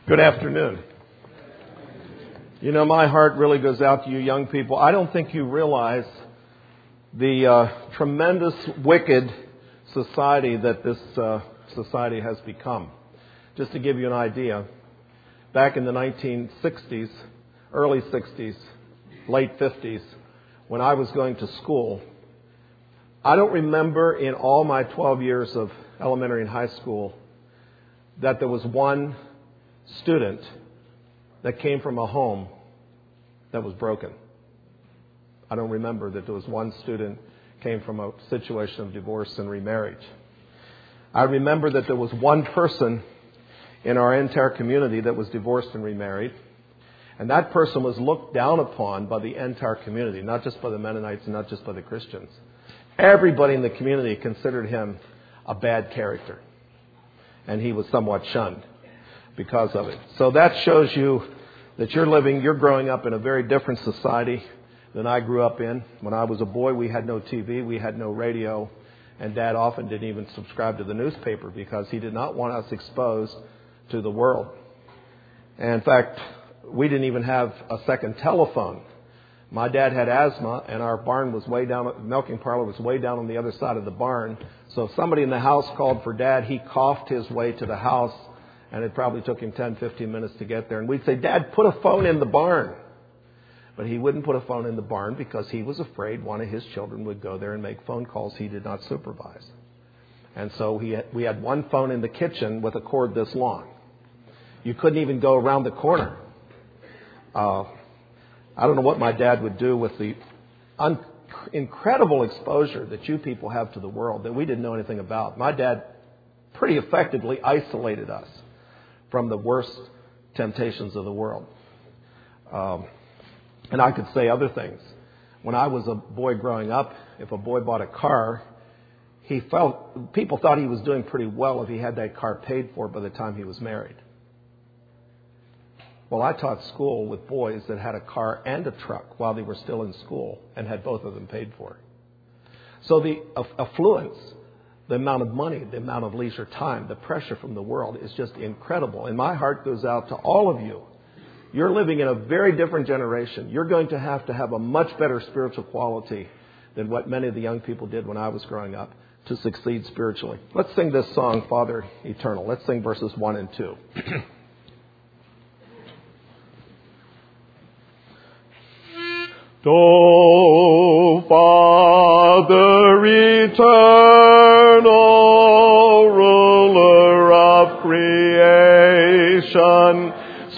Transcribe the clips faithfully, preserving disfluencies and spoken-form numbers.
Good afternoon. You know, my heart really goes out to you young people. I don't think you realize the uh, tremendous, wicked society that this uh, society has become. Just to give you an idea, back in the nineteen sixties, early sixties, late fifties, when I was going to school, I don't remember in all my twelve years of elementary and high school that there was one student that came from a home that was broken. I don't remember that there was one student came from a situation of divorce and remarriage. I remember that there was one person in our entire community that was divorced and remarried. And that person was looked down upon by the entire community, not just by the Mennonites and not just by the Christians. Everybody in the community considered him a bad character. And he was somewhat shunned because of it. So that shows you that you're living, you're growing up in a very different society than I grew up in. When I was a boy, we had no T V, we had no radio, and Dad often didn't even subscribe to the newspaper because he did not want us exposed to the world. And in fact, we didn't even have a second telephone. My dad had asthma, and our barn was way down, the milking parlor was way down on the other side of the barn. So if somebody in the house called for Dad, he coughed his way to the house, and it probably took him ten, fifteen minutes to get there. And we'd say, Dad, put a phone in the barn. But he wouldn't put a phone in the barn because he was afraid one of his children would go there and make phone calls he did not supervise. And so he had, we had one phone in the kitchen with a cord this long. You couldn't even go around the corner. Uh, I don't know what my dad would do with the un- incredible exposure that you people have to the world that we didn't know anything about. My dad pretty effectively isolated us from the worst temptations of the world. Um, and I could say other things. When I was a boy growing up, if a boy bought a car, he felt people thought he was doing pretty well if he had that car paid for by the time he was married. Well, I taught school with boys that had a car and a truck while they were still in school and had both of them paid for. So the affluence, the amount of money, the amount of leisure time, the pressure from the world is just incredible. And my heart goes out to all of you. You're living in a very different generation. You're going to have to have a much better spiritual quality than what many of the young people did when I was growing up to succeed spiritually. Let's sing this song, Father Eternal. Let's sing verses one and two. O Father eternal, ruler of creation,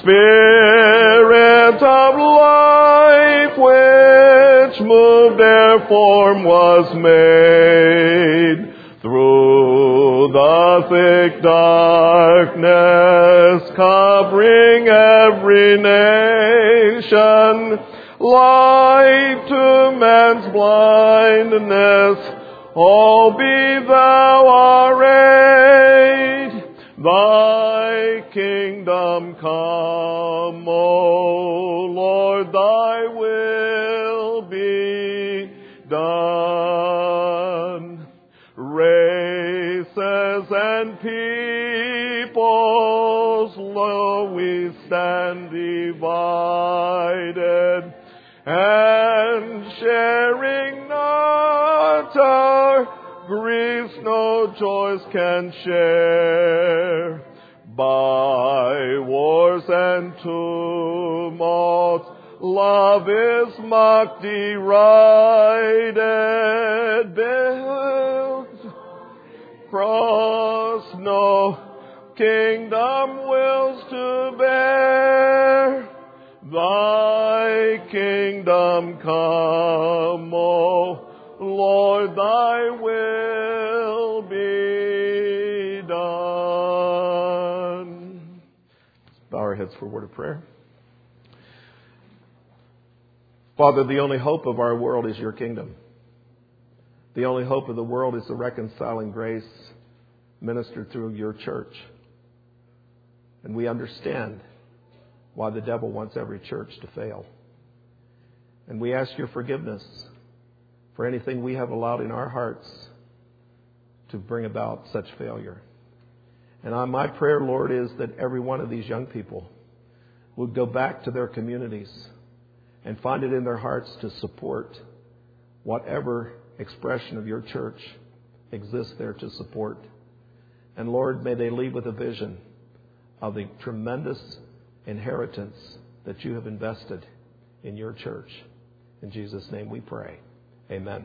Spirit of life, which moved ere form was made, through the thick darkness covering every nation, light to man's blindness, oh, be thou our aid. Thy kingdom come, O Lord, thy will be done. Races and peoples, lo, we stand divided, and sharing not our griefs, no joys can share. By wars and tumults, love is mocked, derided, built cross, no kingdom wills to bear. Thy kingdom come, O Lord, thy will be done. Let's bow our heads for a word of prayer. Father, the only hope of our world is your kingdom. The only hope of the world is the reconciling grace ministered through your church. And we understand why the devil wants every church to fail. And we ask your forgiveness for anything we have allowed in our hearts to bring about such failure. And I, my prayer, Lord, is that every one of these young people would go back to their communities and find it in their hearts to support whatever expression of your church exists there to support. And Lord, may they leave with a vision of the tremendous inheritance that you have invested in your church. In Jesus' name we pray. Amen.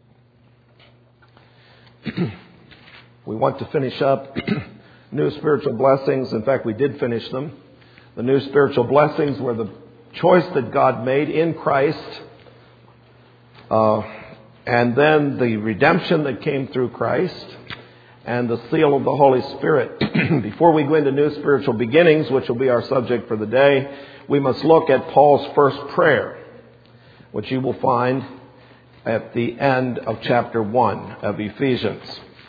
We want to finish up new spiritual blessings. In fact, we did finish them. The new spiritual blessings were the choice that God made in Christ, uh, and then the redemption that came through Christ, and the seal of the Holy Spirit. Before we go into new spiritual beginnings, which will be our subject for the day, we must look at Paul's first prayer, which you will find at the end of chapter one of Ephesians.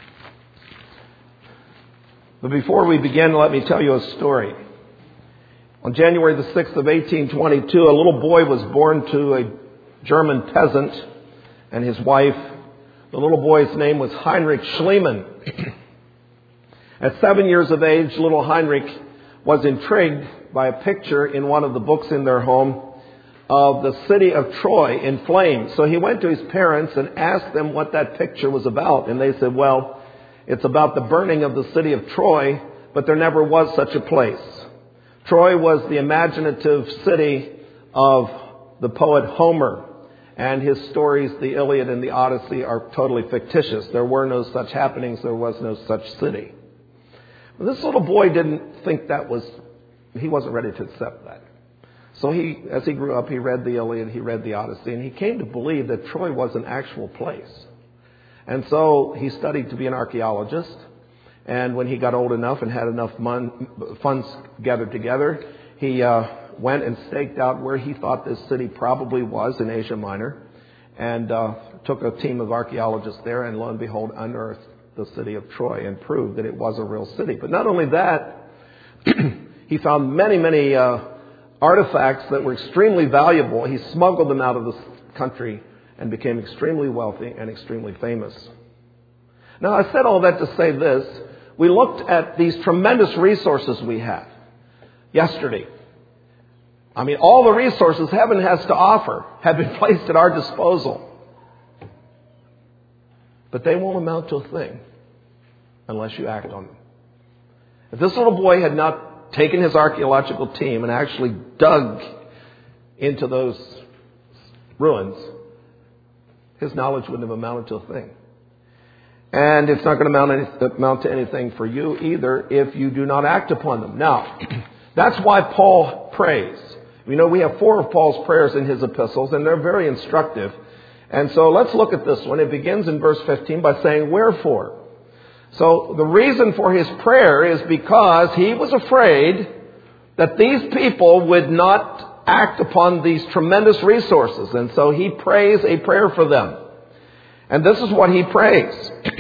But before we begin, let me tell you a story. On January the sixth of eighteen twenty-two, a little boy was born to a German peasant and his wife. The little boy's name was Heinrich Schliemann. At seven years of age, little Heinrich was intrigued by a picture in one of the books in their home of the city of Troy in flames. So he went to his parents and asked them what that picture was about. And they said, well, it's about the burning of the city of Troy, but there never was such a place. Troy was the imaginative city of the poet Homer, and his stories, the Iliad and the Odyssey, are totally fictitious. There were no such happenings. There was no such city. But this little boy didn't think that was, he wasn't ready to accept that. So he, as he grew up, he read the Iliad, he read the Odyssey, and he came to believe that Troy was an actual place. And so he studied to be an archaeologist. And when he got old enough and had enough mon- funds gathered together, he uh, went and staked out where he thought this city probably was in Asia Minor, and uh, took a team of archaeologists there, and lo and behold, unearthed the city of Troy and proved that it was a real city. But not only that, he found many, many uh, artifacts that were extremely valuable. He smuggled them out of the country and became extremely wealthy and extremely famous. Now, I said all that to say this. We looked at these tremendous resources we have yesterday. I mean, all the resources heaven has to offer have been placed at our disposal. But they won't amount to a thing unless you act on them. If this little boy had not taken his archaeological team and actually dug into those ruins, his knowledge wouldn't have amounted to a thing. And it's not going to amount, any, amount to anything for you either if you do not act upon them. Now, that's why Paul prays. We know we have four of Paul's prayers in his epistles, and they're very instructive. And so let's look at this one. It begins in verse fifteen by saying, wherefore? So the reason for his prayer is because he was afraid that these people would not act upon these tremendous resources. And so he prays a prayer for them. And this is what he prays.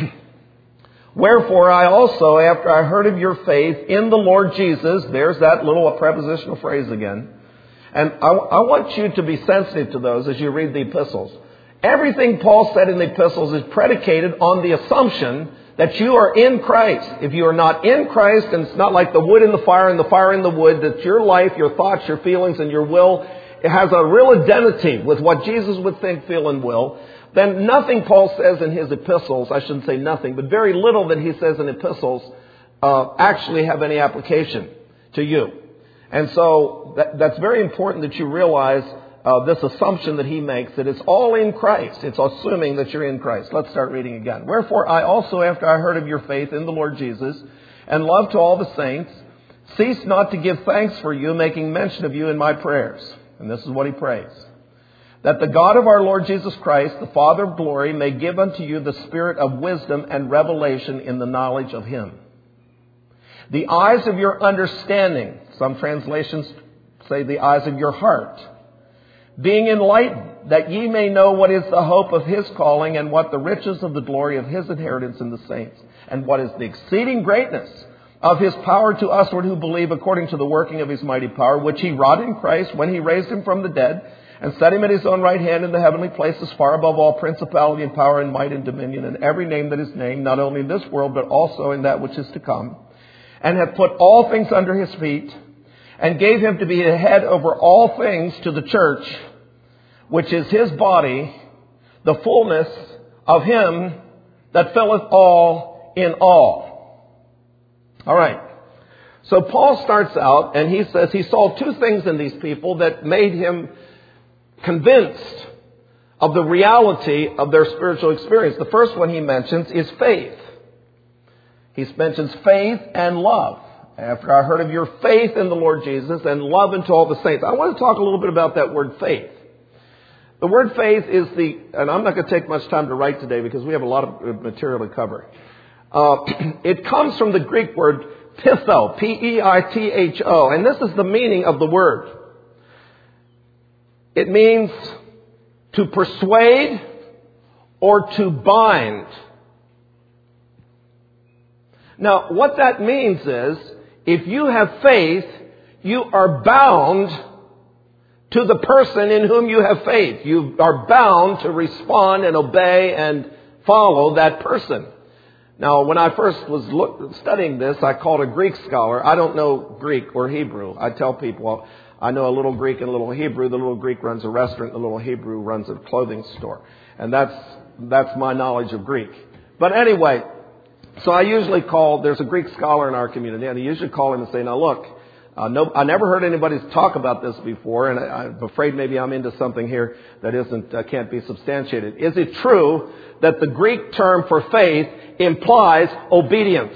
Wherefore I also, after I heard of your faith in the Lord Jesus, there's that little prepositional phrase again. And I, I want you to be sensitive to those as you read the epistles. Everything Paul said in the epistles is predicated on the assumption that you are in Christ. If you are not in Christ, and it's not like the wood in the fire and the fire in the wood, that your life, your thoughts, your feelings, and your will, it has a real identity with what Jesus would think, feel, and will, then nothing Paul says in his epistles, I shouldn't say nothing, but very little that he says in epistles uh, actually have any application to you. And so that, that's very important that you realize uh, this assumption that he makes, that it's all in Christ. It's assuming that you're in Christ. Let's start reading again. Wherefore I also, after I heard of your faith in the Lord Jesus, and love to all the saints, cease not to give thanks for you, making mention of you in my prayers. And this is what he prays. That the God of our Lord Jesus Christ, the Father of glory, may give unto you the spirit of wisdom and revelation in the knowledge of him. The eyes of your understanding, some translations say the eyes of your heart, being enlightened, that ye may know what is the hope of his calling, and what the riches of the glory of his inheritance in the saints, and what is the exceeding greatness of his power to usward who believe, according to the working of his mighty power, which he wrought in Christ when he raised him from the dead, and set him at his own right hand in the heavenly places, far above all principality and power and might and dominion, and every name that is named, not only in this world, but also in that which is to come. and hath put all things under his feet, and gave him to be the head over all things to the church, which is his body, the fullness of him that filleth all in all. All right. So Paul starts out and he says he saw two things in these people that made him convinced of the reality of their spiritual experience. The first one he mentions is faith. He mentions faith and love. After I heard of your faith in the Lord Jesus and love unto all the saints. I want to talk a little bit about that word faith. The word faith is the, and I'm not going to take much time to write today because we have a lot of material to cover. Uh, it comes from the Greek word pitho, P E I T H O, and this is the meaning of the word. It means to persuade or to bind. Now, what that means is, if you have faith, you are bound to the person in whom you have faith. You are bound to respond and obey and follow that person. Now, when I first was look, studying this, I called a Greek scholar. I don't know Greek or Hebrew. I tell people, well, I know a little Greek and a little Hebrew. The little Greek runs a restaurant. The little Hebrew runs a clothing store. And that's that's my knowledge of Greek. But anyway, so I usually call, there's a Greek scholar in our community, and I usually call him and say, now look, uh, no, I never heard anybody talk about this before, and I, I'm afraid maybe I'm into something here that isn't, uh, can't be substantiated. Is it true that the Greek term for faith implies obedience?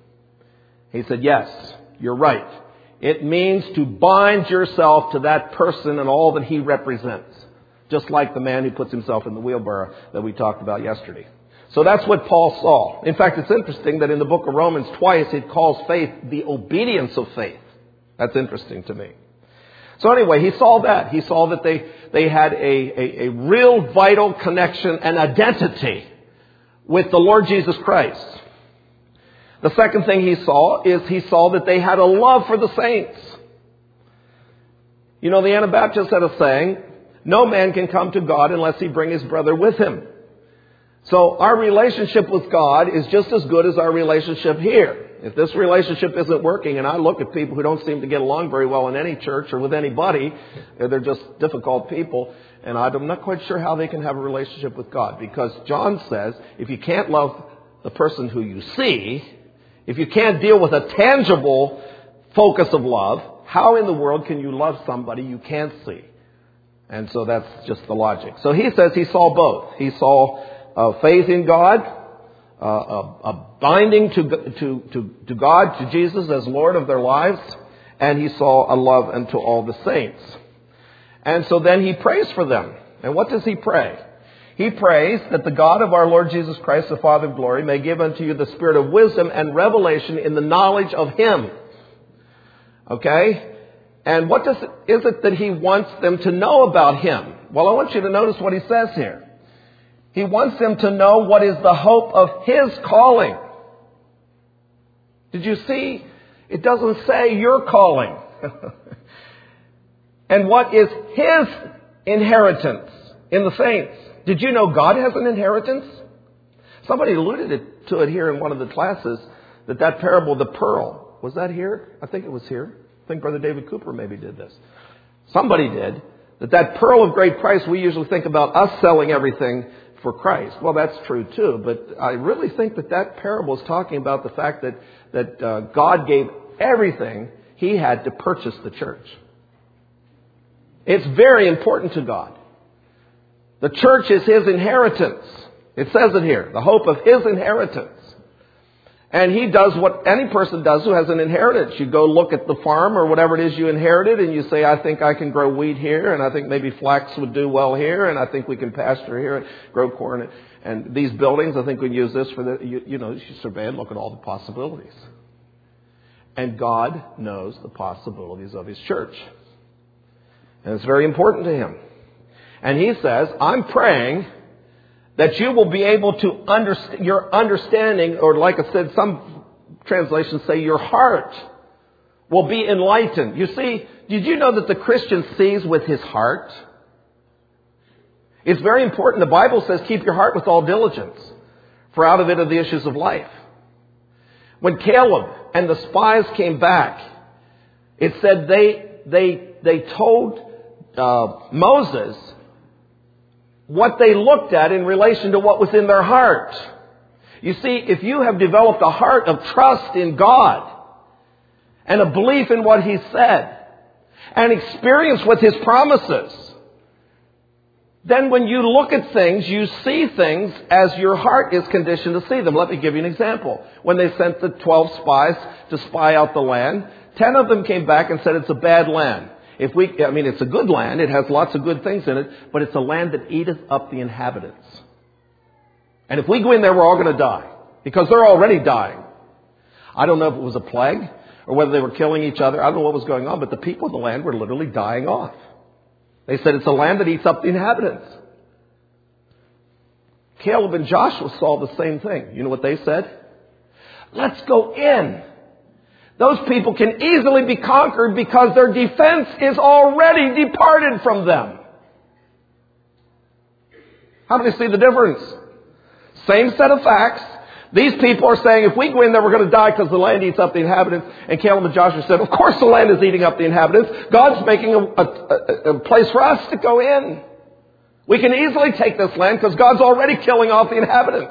He said, yes, you're right. It means to bind yourself to that person and all that he represents. Just like the man who puts himself in the wheelbarrow that we talked about yesterday. So that's what Paul saw. In fact, it's interesting that in the book of Romans twice it calls faith the obedience of faith. That's interesting to me. So anyway, he saw that. He saw that they, they had a, a, a real vital connection and identity with the Lord Jesus Christ. The second thing he saw is he saw that they had a love for the saints. You know, the Anabaptists had a saying, no man can come to God unless he bring his brother with him. So our relationship with God is just as good as our relationship here. If this relationship isn't working, and I look at people who don't seem to get along very well in any church or with anybody, they're just difficult people, and I'm not quite sure how they can have a relationship with God. Because John says, if you can't love the person who you see, if you can't deal with a tangible focus of love, how in the world can you love somebody you can't see? And so that's just the logic. So he says he saw both. He saw uh, faith in God, uh, a, a binding to, to, to, to God, to Jesus as Lord of their lives, and he saw a love unto all the saints. And so then he prays for them. And what does he pray? He prays that the God of our Lord Jesus Christ, the Father of glory, may give unto you the spirit of wisdom and revelation in the knowledge of him. Okay? And what does it, is it that he wants them to know about him? Well, I want you to notice what he says here. He wants them to know what is the hope of his calling. Did you see? It doesn't say your calling. And what is his inheritance in the saints? Did you know God has an inheritance? Somebody alluded to it here in one of the classes, that that parable, the pearl, was that here? I think it was here. I think Brother David Cooper maybe did this. Somebody did. That that pearl of great price, we usually think about us selling everything for Christ. Well, that's true too. But I really think that that parable is talking about the fact that, that uh, God gave everything he had to purchase the church. It's very important to God. The church is his inheritance. It says it here. The hope of his inheritance. And he does what any person does who has an inheritance. You go look at the farm or whatever it is you inherited and you say, I think I can grow wheat here, and I think maybe flax would do well here, and I think we can pasture here and grow corn. And these buildings, I think we can use this for the, you, you know, you survey and look at all the possibilities. And God knows the possibilities of his church. And it's very important to him. And he says, I'm praying that you will be able to understand, your understanding, or like I said, some translations say your heart will be enlightened. You see, did you know that the Christian sees with his heart? It's very important. The Bible says, keep your heart with all diligence, for out of it are the issues of life. When Caleb and the spies came back, it said they they they told uh, Moses what they looked at in relation to what was in their heart. You see, if you have developed a heart of trust in God and a belief in what He said and experience with His promises, then when you look at things, you see things as your heart is conditioned to see them. Let me give you an example. When they sent the twelve spies to spy out the land, ten of them came back and said it's a bad land. If we, I mean, it's a good land. It has lots of good things in it, but it's a land that eateth up the inhabitants. And if we go in there, we're all going to die because they're already dying. I don't know if it was a plague or whether they were killing each other. I don't know what was going on, but the people of the land were literally dying off. They said it's a land that eats up the inhabitants. Caleb and Joshua saw the same thing. You know what they said? Let's go in. Those people can easily be conquered because their defense is already departed from them. How do they see the difference? Same set of facts. These people are saying, if we go in there, we're going to die because the land eats up the inhabitants. And Caleb and Joshua said, of course the land is eating up the inhabitants. God's making a, a, a place for us to go in. We can easily take this land because God's already killing off the inhabitants.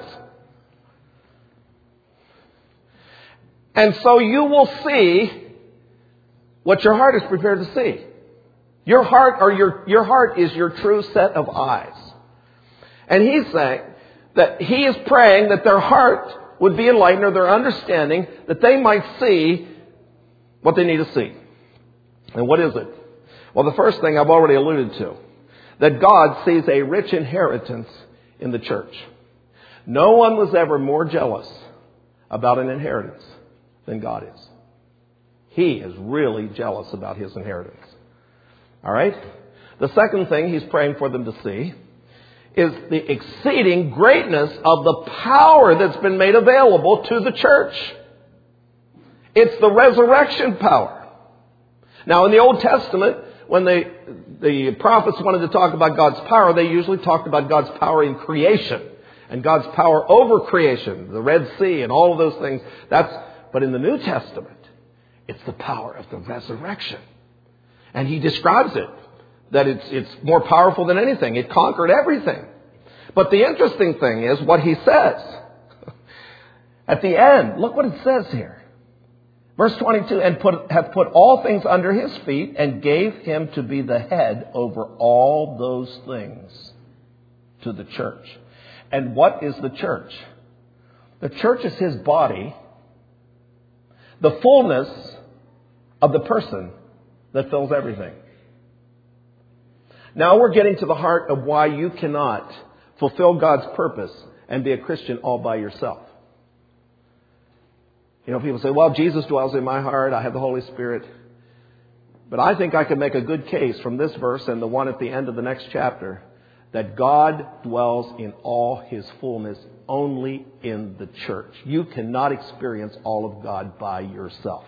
And so you will see what your heart is prepared to see. Your heart or your, your heart is your true set of eyes. And he's saying that he is praying that their heart would be enlightened, or their understanding, that they might see what they need to see. And what is it? Well, the first thing I've already alluded to, that God sees a rich inheritance in the church. No one was ever more jealous about an inheritance than God is. He is really jealous about his inheritance. All right? The second thing he's praying for them to see is the exceeding greatness of the power that's been made available to the church. It's the resurrection power. Now, in the Old Testament, when they, the prophets wanted to talk about God's power, they usually talked about God's power in creation and God's power over creation, the Red Sea and all of those things. That's, but in the New Testament, it's the power of the resurrection. And he describes it, that it's, it's more powerful than anything. It conquered everything. But the interesting thing is what he says. At the end, look what it says here. Verse twenty-two, and put, have put all things under his feet and gave him to be the head over all those things to the church. And what is the church? The church is his body, the fullness of the person that fills everything. Now we're getting to the heart of why you cannot fulfill God's purpose and be a Christian all by yourself. You know, people say, well, Jesus dwells in my heart. I have the Holy Spirit. But I think I can make a good case from this verse and the one at the end of the next chapter that God dwells in all his fullness only in the church. You cannot experience all of God by yourself.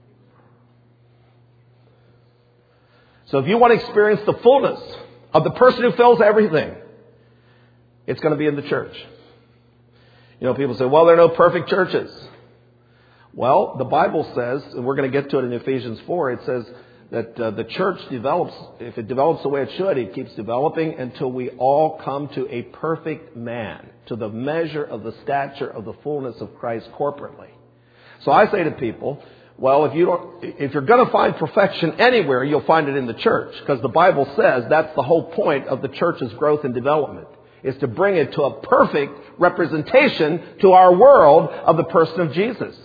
So if you want to experience the fullness of the person who fills everything, it's going to be in the church. You know, people say, well, there are no perfect churches. Well, the Bible says, and we're going to get to it in Ephesians four, it says that uh, the church develops, if it develops the way it should, it keeps developing until we all come to a perfect man, to the measure of the stature of the fullness of Christ corporately. So I say to people, well, if you don't, if you're going to find perfection anywhere, you'll find it in the church, because the Bible says that's the whole point of the church's growth and development, is to bring it to a perfect representation to our world of the person of Jesus.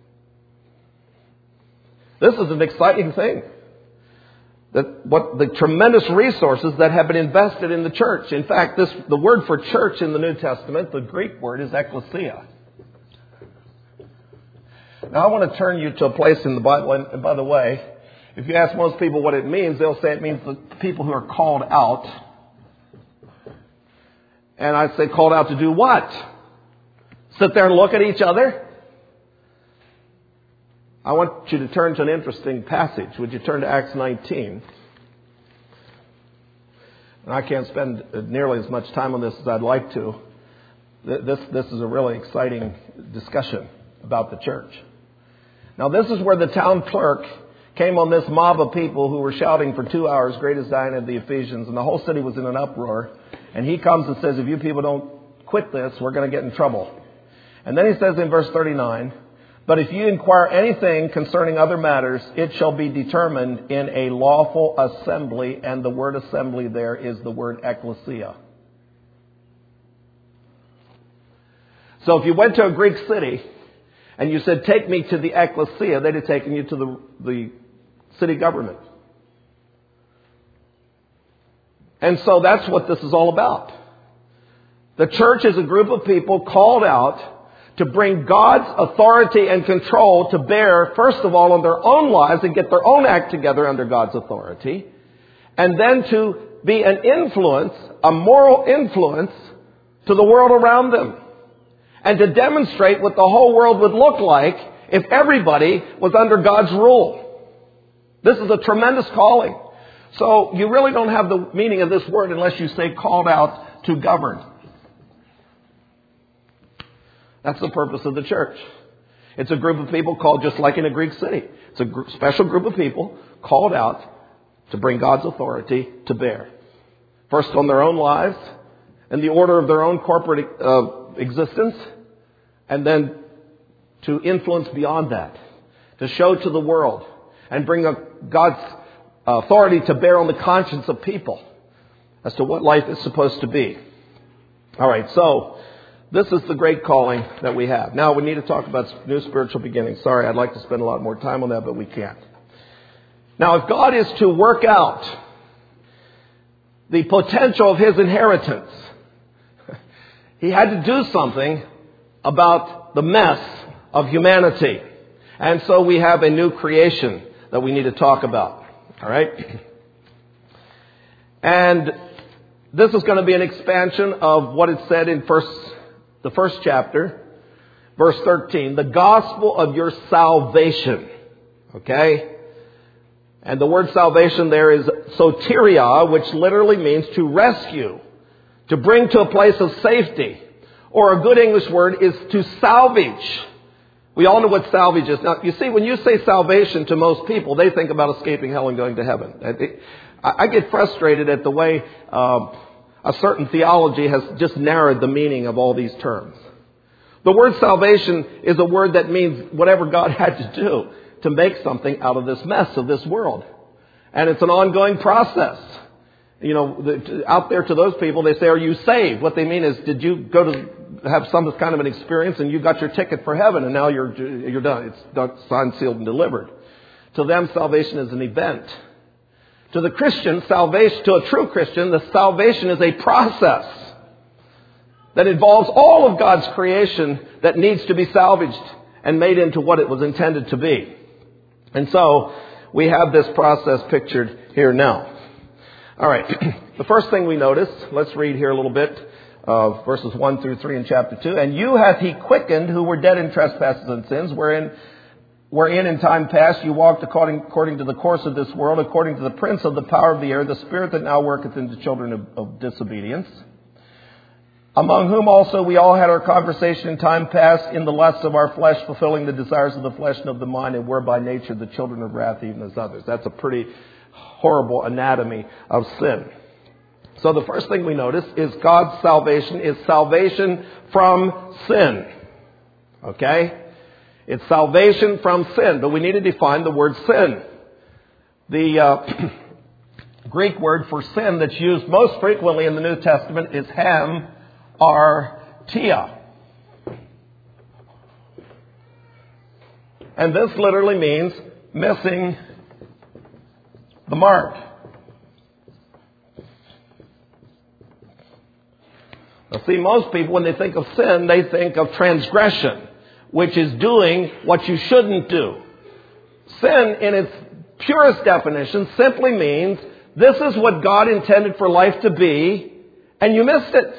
This is an exciting thing. That what the tremendous resources that have been invested in the church. In fact, this the word for church in the New Testament, the Greek word is ecclesia. Now, I want to turn you to a place in the Bible, and by the way, if you ask most people what it means, they'll say it means the people who are called out. And I say called out to do what? Sit there and look at each other? I want you to turn to an interesting passage. Would you turn to Acts nineteen? And I can't spend nearly as much time on this as I'd like to. This, this is a really exciting discussion about the church. Now this is where the town clerk came on this mob of people who were shouting for two hours, great is Zion of the Ephesians, and the whole city was in an uproar. And he comes and says, if you people don't quit this, we're going to get in trouble. And then he says in verse thirty-nine, but if you inquire anything concerning other matters, it shall be determined in a lawful assembly. And the word assembly there is the word ecclesia. So if you went to a Greek city and you said, take me to the ecclesia, they'd have taken you to the, the city government. And so that's what this is all about. The church is a group of people called out to bring God's authority and control to bear, first of all, on their own lives and get their own act together under God's authority. And then to be an influence, a moral influence to the world around them. And to demonstrate what the whole world would look like if everybody was under God's rule. This is a tremendous calling. So you really don't have the meaning of this word unless you say called out to govern. That's the purpose of the church. It's a group of people called, just like in a Greek city, it's a gr- special group of people called out to bring God's authority to bear. First on their own lives, in the order of their own corporate uh, existence, and then to influence beyond that, to show to the world and bring a, God's authority to bear on the conscience of people as to what life is supposed to be. All right, so this is the great calling that we have. Now we need to talk about new spiritual beginnings. Sorry, I'd like to spend a lot more time on that, but we can't. Now, if God is to work out the potential of His inheritance, He had to do something about the mess of humanity. And so we have a new creation that we need to talk about. All right? And this is going to be an expansion of what it said in first, the first chapter, verse thirteen, the gospel of your salvation. Okay? And the word salvation there is soteria, which literally means to rescue, to bring to a place of safety. Or a good English word is to salvage. We all know what salvage is. Now, you see, when you say salvation to most people, they think about escaping hell and going to heaven. I, I get frustrated at the way uh, a certain theology has just narrowed the meaning of all these terms. The word salvation is a word that means whatever God had to do to make something out of this mess of this world. And it's an ongoing process. You know, the, out there to those people, they say, are you saved? What they mean is, did you go to have some kind of an experience and you got your ticket for heaven and now you're you're done. It's done, signed, sealed, and delivered. To them, salvation is an event. To the Christian, salvation, to a true Christian, the salvation is a process that involves all of God's creation that needs to be salvaged and made into what it was intended to be. And so we have this process pictured here now. All right. The first thing we notice, let's read here a little bit, uh, verses one through three in chapter two. And you hath He quickened who were dead in trespasses and sins, wherein, wherein in time past you walked according, according to the course of this world, according to the prince of the power of the air, the spirit that now worketh in the children of, of disobedience. Among whom also we all had our conversation in time past in the lusts of our flesh, fulfilling the desires of the flesh and of the mind, and were by nature the children of wrath even as others. That's a pretty horrible anatomy of sin. So the first thing we notice is God's salvation is salvation from sin. Okay? It's salvation from sin, but we need to define the word sin. The uh, Greek word for sin that's used most frequently in the New Testament is ham, artia. And this literally means missing the mark. Now see, most people, when they think of sin, they think of transgression, which is doing what you shouldn't do. Sin, in its purest definition, simply means this is what God intended for life to be, and you missed it.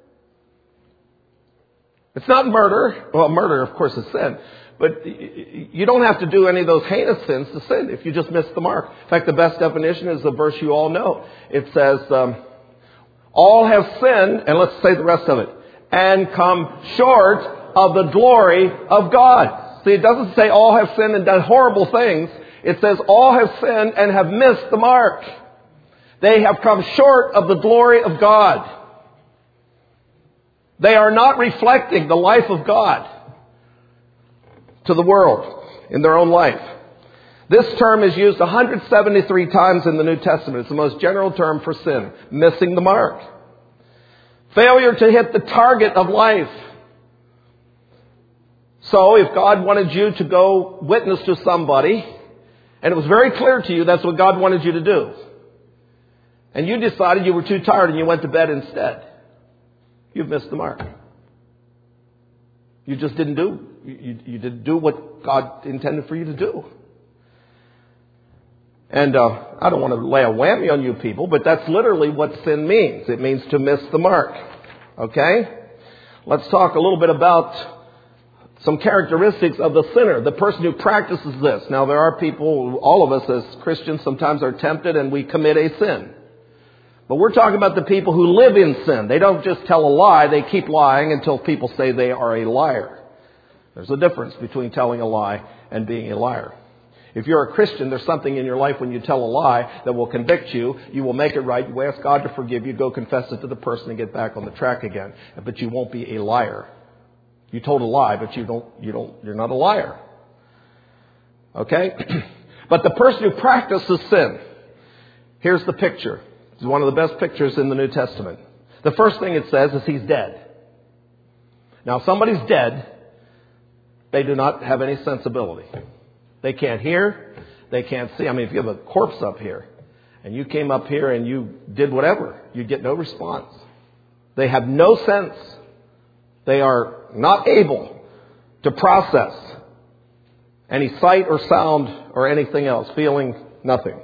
It's not murder. Well, murder, of course, is sin. But you don't have to do any of those heinous sins to sin if you just miss the mark. In fact, the best definition is the verse you all know. It says, um, all have sinned, and let's say the rest of it, and come short of the glory of God. See, it doesn't say all have sinned and done horrible things. It says all have sinned and have missed the mark. They have come short of the glory of God. They are not reflecting the life of God to the world in their own life. This term is used one hundred seventy-three times in the New Testament. It's the most general term for sin, missing the mark. Failure to hit the target of life. So if God wanted you to go witness to somebody, and it was very clear to you that's what God wanted you to do, and you decided you were too tired and you went to bed instead, you've missed the mark. You just didn't do, you, you didn't do what God intended for you to do. And uh, I don't want to lay a whammy on you people, but that's literally what sin means. It means to miss the mark. Okay? Let's talk a little bit about some characteristics of the sinner, the person who practices this. Now, there are people, all of us as Christians sometimes are tempted and we commit a sin. But we're talking about the people who live in sin. They don't just tell a lie, they keep lying until people say they are a liar. There's a difference between telling a lie and being a liar. If you're a Christian, there's something in your life when you tell a lie that will convict you. You will make it right. You ask God to forgive you. Go confess it to the person and get back on the track again. But you won't be a liar. You told a lie, but you don't, you don't, you're not a liar. Okay? But the person who practices sin, here's the picture. It's one of the best pictures in the New Testament. The first thing it says is he's dead. Now, if somebody's dead, they do not have any sensibility. They can't hear. They can't see. I mean, if you have a corpse up here and you came up here and you did whatever, you'd get no response. They have no sense. They are not able to process any sight or sound or anything else, feeling nothing.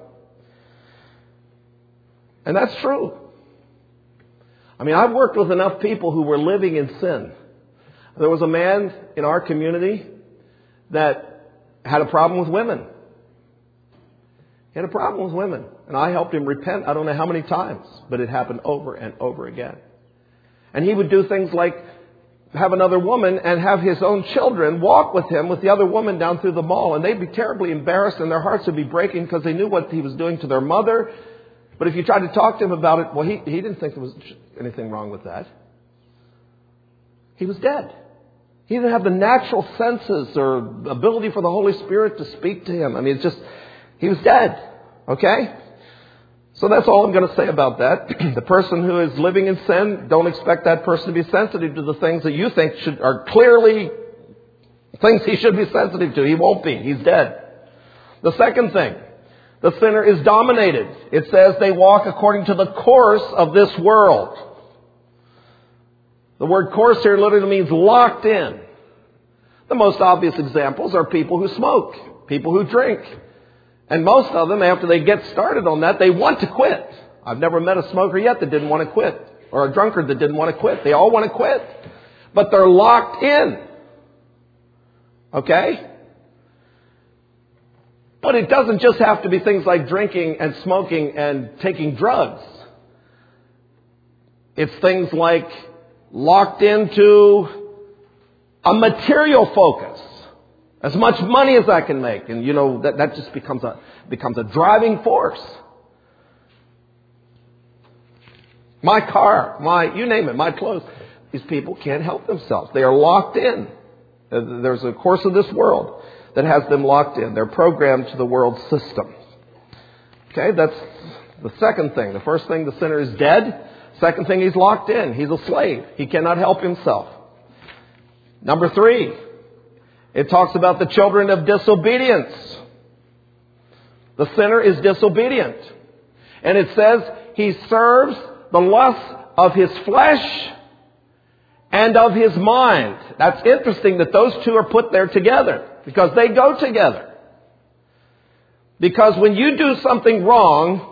And that's true. I mean, I've worked with enough people who were living in sin. There was a man in our community that had a problem with women. He had a problem with women. And I helped him repent I don't know how many times, but it happened over and over again. And he would do things like have another woman and have his own children walk with him with the other woman down through the mall. And they'd be terribly embarrassed and their hearts would be breaking because they knew what he was doing to their mother. But if you tried to talk to him about it, well, he, he didn't think there was anything wrong with that. He was dead. He didn't have the natural senses or ability for the Holy Spirit to speak to him. I mean, it's just, he was dead. Okay? So that's all I'm going to say about that. The person who is living in sin, don't expect that person to be sensitive to the things that you think should are clearly things he should be sensitive to. He won't be. He's dead. The second thing, the sinner is dominated. It says they walk according to the course of this world. The word course here literally means locked in. The most obvious examples are people who smoke, people who drink. And most of them, after they get started on that, they want to quit. I've never met a smoker yet that didn't want to quit, or a drunkard that didn't want to quit. They all want to quit. But they're locked in. Okay? But it doesn't just have to be things like drinking and smoking and taking drugs. It's things like locked into a material focus. As much money as I can make. And you know, that, that just becomes a becomes a driving force. My car, my, you name it, my clothes. These people can't help themselves. They are locked in. There's a course of this world that has them locked in. They're programmed to the world system. Okay, that's the second thing. The first thing, the sinner is dead. Second thing, he's locked in. He's a slave. He cannot help himself. Number three, it talks about the children of disobedience. The sinner is disobedient. And it says he serves the lust of his flesh and of his mind. That's interesting that those two are put there together because they go together. Because when you do something wrong,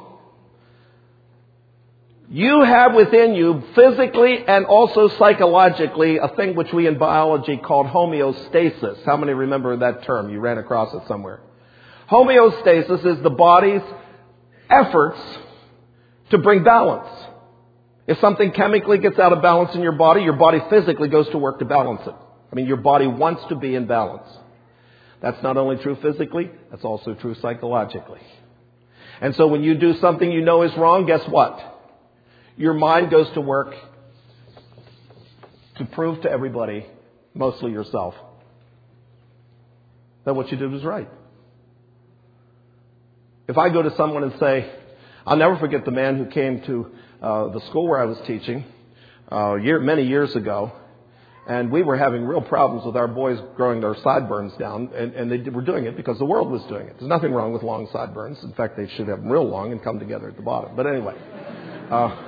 you have within you physically and also psychologically a thing which we in biology called homeostasis. How many remember that term? You ran across it somewhere. Homeostasis is the body's efforts to bring balance. If something chemically gets out of balance in your body, your body physically goes to work to balance it. I mean, your body wants to be in balance. That's not only true physically, that's also true psychologically. And so when you do something you know is wrong, guess what? Your mind goes to work to prove to everybody, mostly yourself, that what you did was right. If I go to someone and say, I'll never forget the man who came to uh, the school where I was teaching uh, year, many years ago, and we were having real problems with our boys growing their sideburns down, and, and they were doing it because the world was doing it. There's nothing wrong with long sideburns. In fact, they should have them real long and come together at the bottom. But anyway. Uh,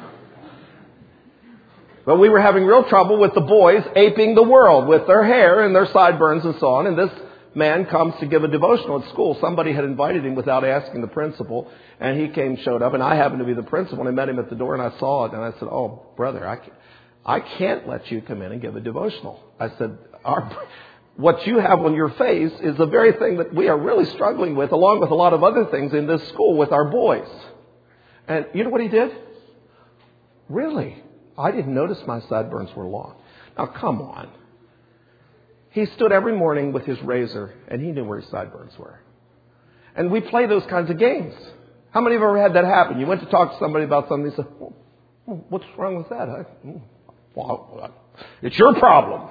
but we were having real trouble with the boys aping the world with their hair and their sideburns and so on. And this man comes to give a devotional at school. Somebody had invited him without asking the principal, and he came, showed up, and I happened to be the principal, and I met him at the door, and I saw it, and I said, oh, brother, I can't, I can't let you come in and give a devotional. I said, Our, what you have on your face is the very thing that we are really struggling with, along with a lot of other things in this school with our boys. And you know what he did? Really? I didn't notice my sideburns were long. Now, come on. He stood every morning with his razor, and he knew where his sideburns were. And we play those kinds of games. How many of you ever had that happen? You went to talk to somebody about something, and you said, well, what's wrong with that? I, well, it's your problem.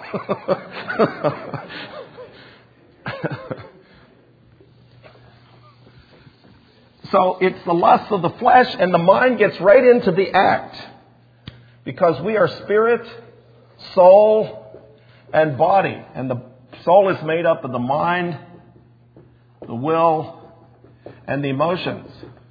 So it's the lust of the flesh, and the mind gets right into the act. Because we are spirit, soul, and body. And the soul is made up of the mind, the will, and the emotions.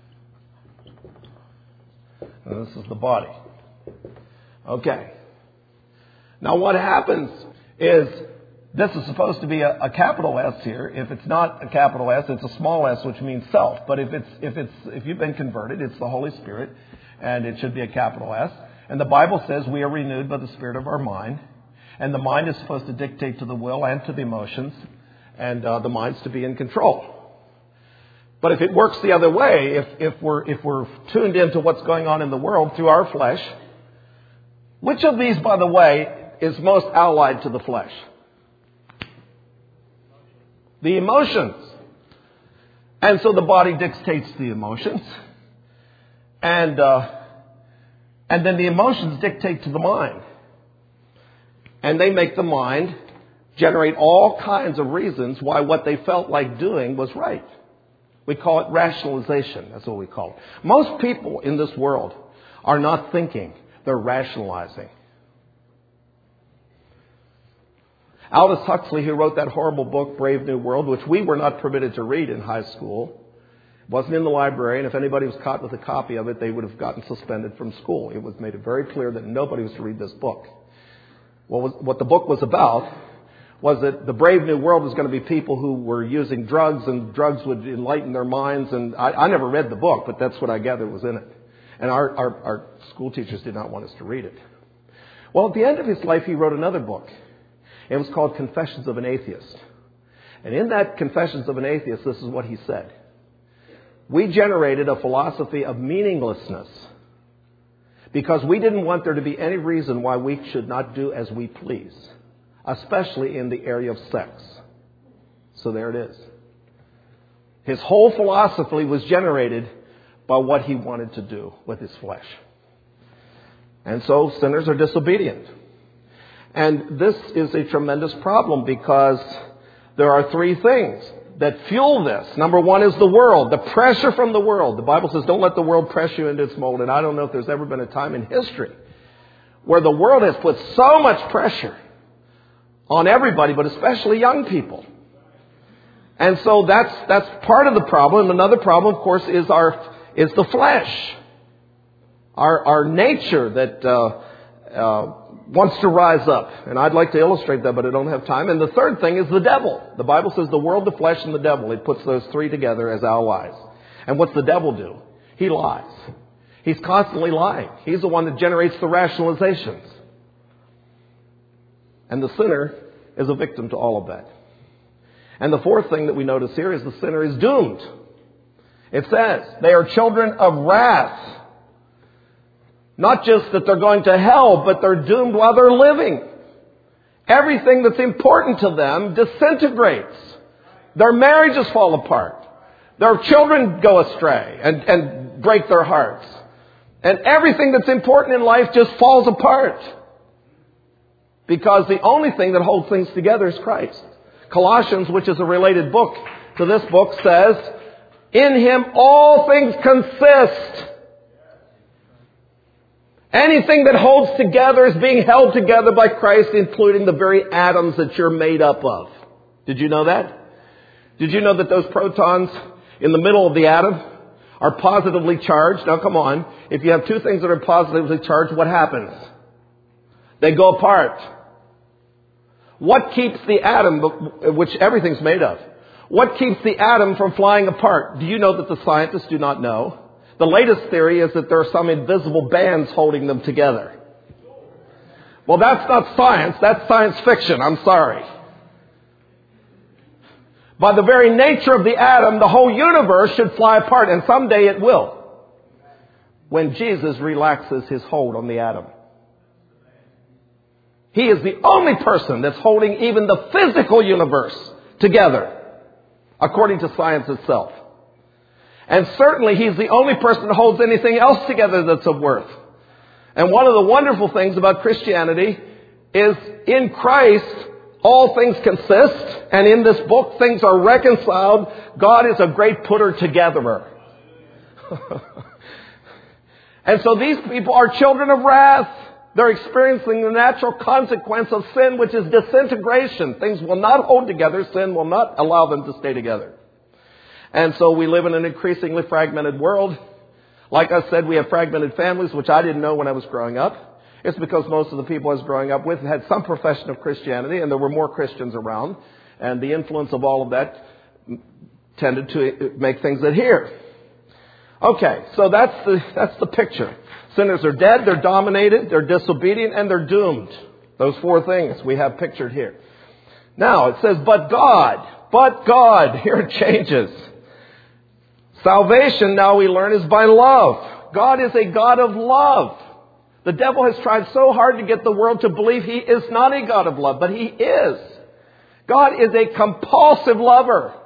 And this is the body. Okay. Now what happens is, this is supposed to be a, a capital S here. If it's not a capital S, it's a small s, which means self. But if it's if it's if you've been converted, it's the Holy Spirit, and it should be a capital S. And the Bible says we are renewed by the spirit of our mind. And the mind is supposed to dictate to the will and to the emotions. And uh, the mind's to be in control. But if it works the other way, if, if we're if we're tuned into what's going on in the world through our flesh, which of these, by the way, is most allied to the flesh? The emotions. And so the body dictates the emotions. And... Uh, And then the emotions dictate to the mind. And they make the mind generate all kinds of reasons why what they felt like doing was right. We call it rationalization. That's what we call it. Most people in this world are not thinking. They're rationalizing. Aldous Huxley, who wrote that horrible book, Brave New World, which we were not permitted to read in high school, wasn't in the library, and if anybody was caught with a copy of it, they would have gotten suspended from school. It was made it very clear that nobody was to read this book. What, was, what the book was about was that the Brave New World was going to be people who were using drugs, and drugs would enlighten their minds. And I, I never read the book, but that's what I gathered was in it. And our, our, our school teachers did not want us to read it. Well, at the end of his life, he wrote another book. It was called Confessions of an Atheist. And in that Confessions of an Atheist, this is what he said. We generated a philosophy of meaninglessness because we didn't want there to be any reason why we should not do as we please, especially in the area of sex. So there it is. His whole philosophy was generated by what he wanted to do with his flesh. And so sinners are disobedient. And this is a tremendous problem because there are three things that fuel this. Number one is the world, the pressure from the world. The Bible says don't let the world press you into its mold. And I don't know if there's ever been a time in history where the world has put so much pressure on everybody, but especially young people. And so that's that's part of the problem. Another problem, of course, is our is the flesh, our our nature that uh, uh, wants to rise up. And I'd like to illustrate that, but I don't have time. And the third thing is the devil. The Bible says the world, the flesh, and the devil. It puts those three together as allies. And what's the devil do? He lies. He's constantly lying. He's the one that generates the rationalizations. And the sinner is a victim to all of that. And the fourth thing that we notice here is the sinner is doomed. It says they are children of wrath. Not just that they're going to hell, but they're doomed while they're living. Everything that's important to them disintegrates Their marriages fall apart. Their children go astray and, and break their hearts. And everything that's important in life just falls apart. Because the only thing that holds things together is Christ. Colossians, which is a related book to this book, says, in Him all things consist. Anything that holds together is being held together by Christ, including the very atoms that you're made up of. Did you know that? Did you know that those protons in the middle of the atom are positively charged? Now come on. If you have two things that are positively charged, what happens? They go apart. What keeps the atom, which everything's made of, what keeps the atom from flying apart? Do you know that the scientists do not know? The latest theory is that there are some invisible bands holding them together. Well, that's not science. That's science fiction. I'm sorry. By the very nature of the atom, the whole universe should fly apart, and someday it will, when Jesus relaxes His hold on the atom. He is the only person that's holding even the physical universe together, according to science itself. And certainly He's the only person that holds anything else together that's of worth. And one of the wonderful things about Christianity is in Christ, all things consist, and in this book, things are reconciled. God is a great putter-togetherer. And so these people are children of wrath. They're experiencing the natural consequence of sin, which is disintegration. Things will not hold together. Sin will not allow them to stay together. And so we live in an increasingly fragmented world. Like I said, we have fragmented families, which I didn't know when I was growing up. It's because most of the people I was growing up with had some profession of Christianity, and there were more Christians around. And the influence of all of that tended to make things adhere. Okay, so that's the, that's the picture. Sinners are dead, they're dominated, they're disobedient, and they're doomed. Those four things we have pictured here. Now, it says, but God, but God. Here it changes. Salvation, now we learn, is by love. God is a God of love. The devil has tried so hard to get the world to believe He is not a God of love, but He is. God is a compulsive lover.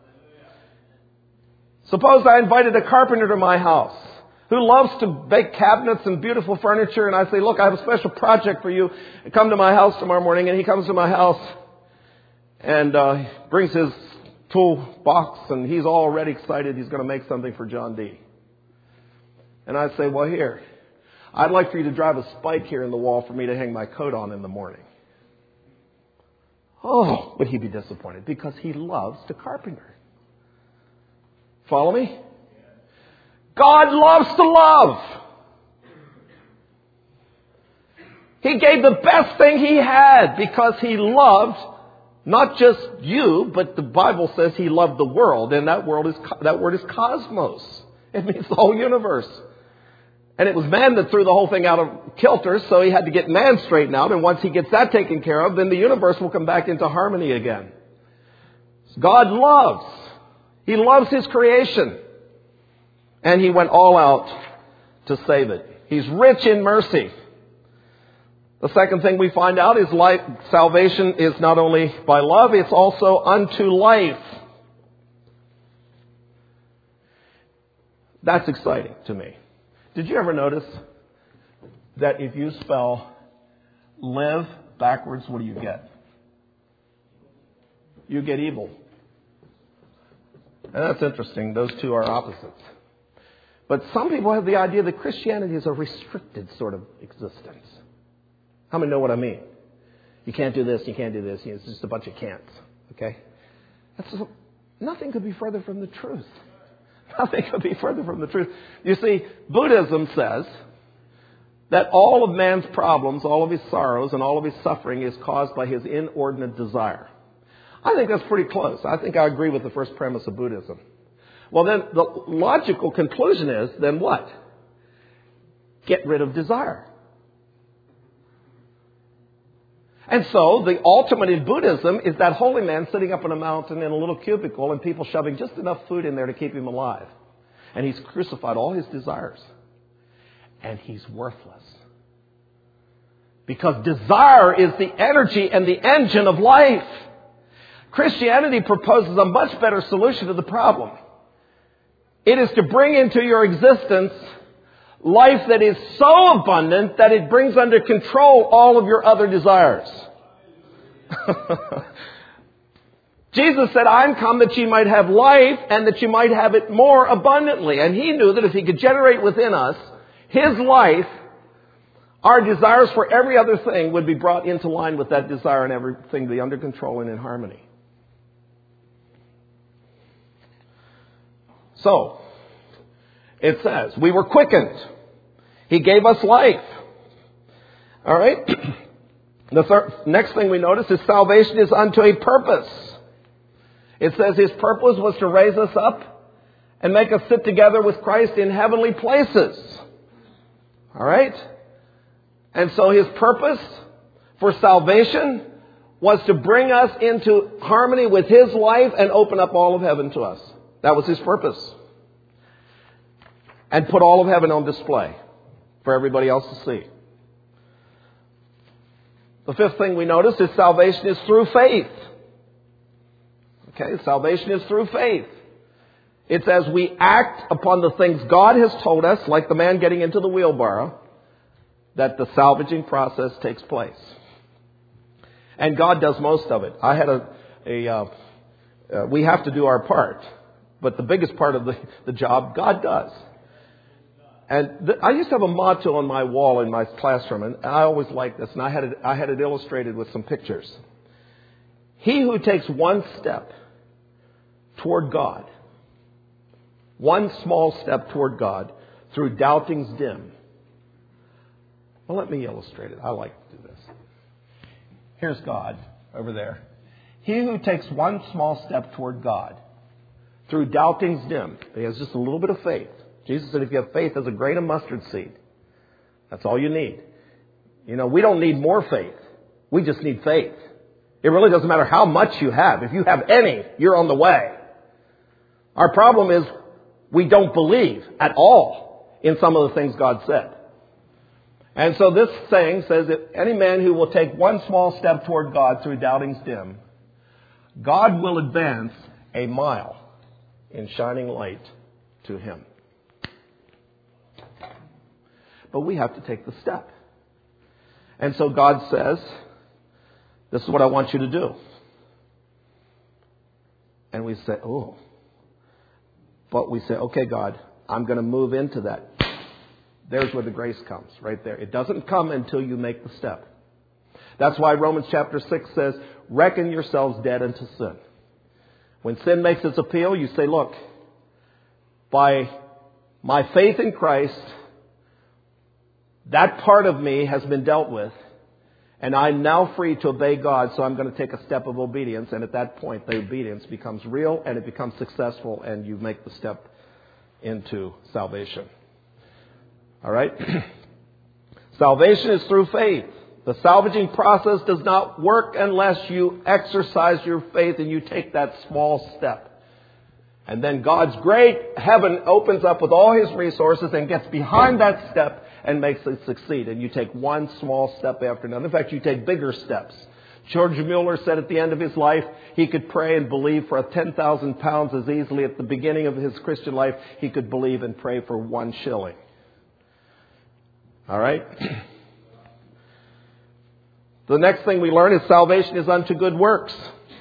Suppose I invited a carpenter to my house who loves to bake cabinets and beautiful furniture, and I say, look, I have a special project for you. Come to my house tomorrow morning. And he comes to my house and uh, brings his toolbox, and he's already excited he's going to make something for John D. And I say, well, here, I'd like for you to drive a spike here in the wall for me to hang my coat on in the morning. Oh, would he be disappointed? Because he loves to carpenter. Follow me? God loves to love. He gave the best thing He had because He loved not just you, but the Bible says He loved the world, and that world is that word is cosmos. It means the whole universe. And it was man that threw the whole thing out of kilter, so He had to get man straightened out, and once He gets that taken care of, then the universe will come back into harmony again. God loves. He loves His creation. And He went all out to save it. He's rich in mercy. The second thing we find out is life, salvation is not only by love, it's also unto life. That's exciting to me. Did you ever notice that if you spell live backwards, what do you get? You get evil. And that's interesting. Those two are opposites. But some people have the idea that Christianity is a restricted sort of existence. How many know what I mean? You can't do this, you can't do this. It's just a bunch of can'ts. Okay? That's, nothing could be further from the truth. Nothing could be further from the truth. You see, Buddhism says that all of man's problems, all of his sorrows, and all of his suffering is caused by his inordinate desire. I think that's pretty close. I think I agree with the first premise of Buddhism. Well, then the logical conclusion is, then what? Get rid of desire. And so the ultimate in Buddhism is that holy man sitting up on a mountain in a little cubicle and people shoving just enough food in there to keep him alive. And he's crucified all his desires. And he's worthless. Because desire is the energy and the engine of life. Christianity proposes a much better solution to the problem. It is to bring into your existence life that is so abundant that it brings under control all of your other desires. Jesus said, I'm come that ye might have life and that you might have it more abundantly. And he knew that if he could generate within us his life, our desires for every other thing would be brought into line with that desire and everything be under control and in harmony. So, it says, we were quickened. He gave us life. All right? The third, next thing we notice is salvation is unto a purpose. It says his purpose was to raise us up and make us sit together with Christ in heavenly places. All right? And so his purpose for salvation was to bring us into harmony with his life and open up all of heaven to us. That was his purpose. And put all of heaven on display for everybody else to see. The fifth thing we notice is salvation is through faith. Okay, salvation is through faith. It's as we act upon the things God has told us, like the man getting into the wheelbarrow, that the salvaging process takes place. And God does most of it. I had a, a uh, uh, we have to do our part. But the biggest part of the, the job, God does. And th- I used to have a motto on my wall in my classroom, and I always liked this, and I had it, I had it illustrated with some pictures. He who takes one step toward God, one small step toward God, through doubting's dim. Well, let me illustrate it. I like to do this. Here's God over there. He who takes one small step toward God, through doubting's dim. He has just a little bit of faith. Jesus said if you have faith as a grain of mustard seed, that's all you need. You know, we don't need more faith. We just need faith. It really doesn't matter how much you have. If you have any, you're on the way. Our problem is we don't believe at all in some of the things God said. And so this saying says that any man who will take one small step toward God through doubting's dim, God will advance a mile in shining light to him. But we have to take the step. And so God says, this is what I want you to do. And we say, oh. But we say, okay, God, I'm going to move into that. There's where the grace comes, right there. It doesn't come until you make the step. That's why Romans chapter six says, reckon yourselves dead unto sin. When sin makes its appeal, you say, look, by my faith in Christ, that part of me has been dealt with, and I'm now free to obey God, so I'm going to take a step of obedience, and at that point, the obedience becomes real, and it becomes successful, and you make the step into salvation. All right? Salvation is through faith. The salvaging process does not work unless you exercise your faith and you take that small step. And then God's great heaven opens up with all his resources and gets behind that step and makes it succeed. And you take one small step after another. In fact, you take bigger steps. George Mueller said at the end of his life, he could pray and believe for ten thousand pounds as easily at the beginning of his Christian life he could believe and pray for one shilling. All right? The next thing we learn is salvation is unto good works.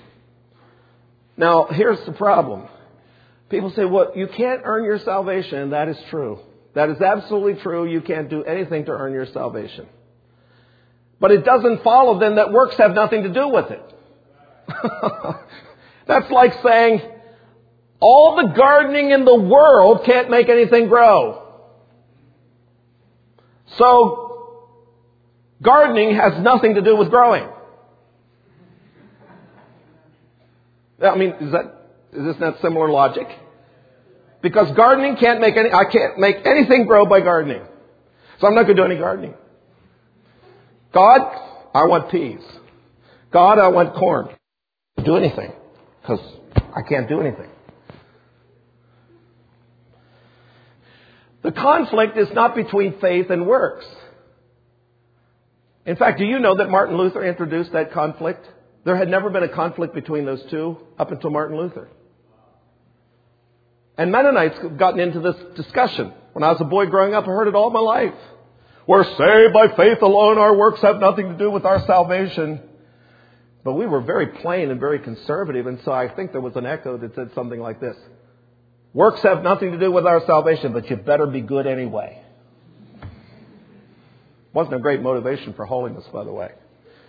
Now, here's the problem. People say, well, you can't earn your salvation, and that is true. That is absolutely true. You can't do anything to earn your salvation. But it doesn't follow then that works have nothing to do with it. That's like saying, all the gardening in the world can't make anything grow. So, gardening has nothing to do with growing. I mean, is that, is this not similar logic? Because gardening can't make any, I can't make anything grow by gardening. So I'm not going to do any gardening. God, I want peas. God, I want corn. I can't do anything. Because I can't do anything. The conflict is not between faith and works. In fact, do you know that Martin Luther introduced that conflict There had never been a conflict between those two up until Martin Luther. And Mennonites have gotten into this discussion. When I was a boy growing up, I heard it all my life. We're saved by faith alone. Our works have nothing to do with our salvation. But we were very plain and very conservative. And so I think there was an echo that said something like this. Works have nothing to do with our salvation, but you better be good anyway. Wasn't a great motivation for holiness, by the way.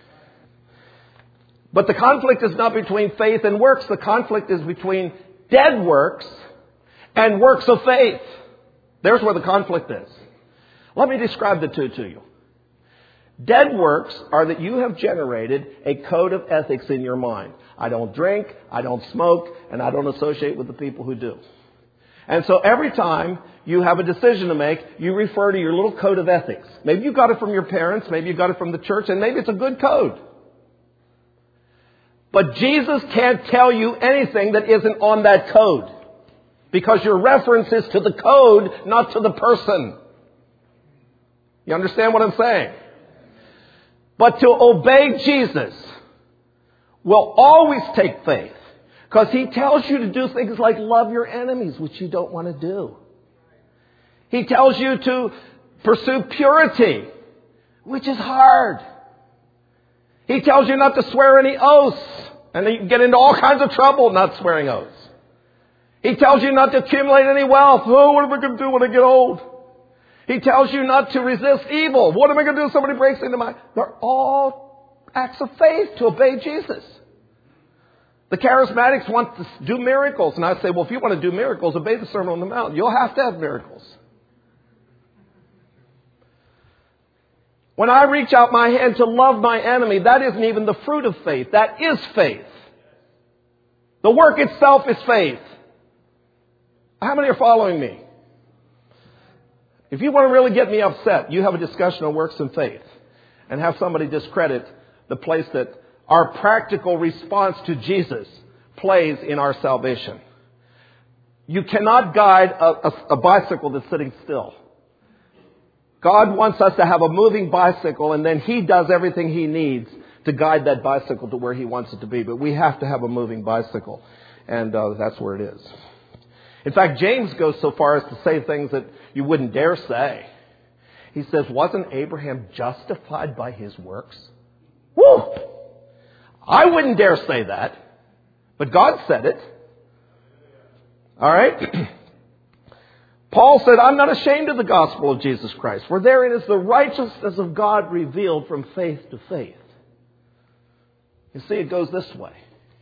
But the conflict is not between faith and works. The conflict is between dead works and works of faith. There's where the conflict is. Let me describe the two to you. Dead works are that you have generated a code of ethics in your mind. I don't drink, I don't smoke, and I don't associate with the people who do. And so every time you have a decision to make, you refer to your little code of ethics. Maybe you got it from your parents, maybe you got it from the church, and maybe it's a good code. But Jesus can't tell you anything that isn't on that code. Because your reference is to the code, not to the person. You understand what I'm saying? But to obey Jesus will always take faith. Because He tells you to do things like love your enemies, which you don't want to do. He tells you to pursue purity, which is hard. He tells you not to swear any oaths. And then you can get into all kinds of trouble not swearing oaths. He tells you not to accumulate any wealth. Oh, what am I going to do when I get old? He tells you not to resist evil. What am I going to do if somebody breaks into my... They're all acts of faith to obey Jesus. The charismatics want to do miracles. And I say, well, if you want to do miracles, obey the Sermon on the Mount. You'll have to have miracles. When I reach out my hand to love my enemy, that isn't even the fruit of faith. That is faith. The work itself is faith. How many are following me? If you want to really get me upset, you have a discussion on works and faith and have somebody discredit the place that our practical response to Jesus plays in our salvation. You cannot guide a, a, a bicycle that's sitting still. God wants us to have a moving bicycle, and then He does everything He needs to guide that bicycle to where He wants it to be. But we have to have a moving bicycle, and uh, that's where it is. In fact, James goes so far as to say things that you wouldn't dare say. He says, wasn't Abraham justified by his works? Woo! I wouldn't dare say that, but God said it. All right? Paul said, I'm not ashamed of the gospel of Jesus Christ, for therein is the righteousness of God revealed from faith to faith. You see, it goes this way.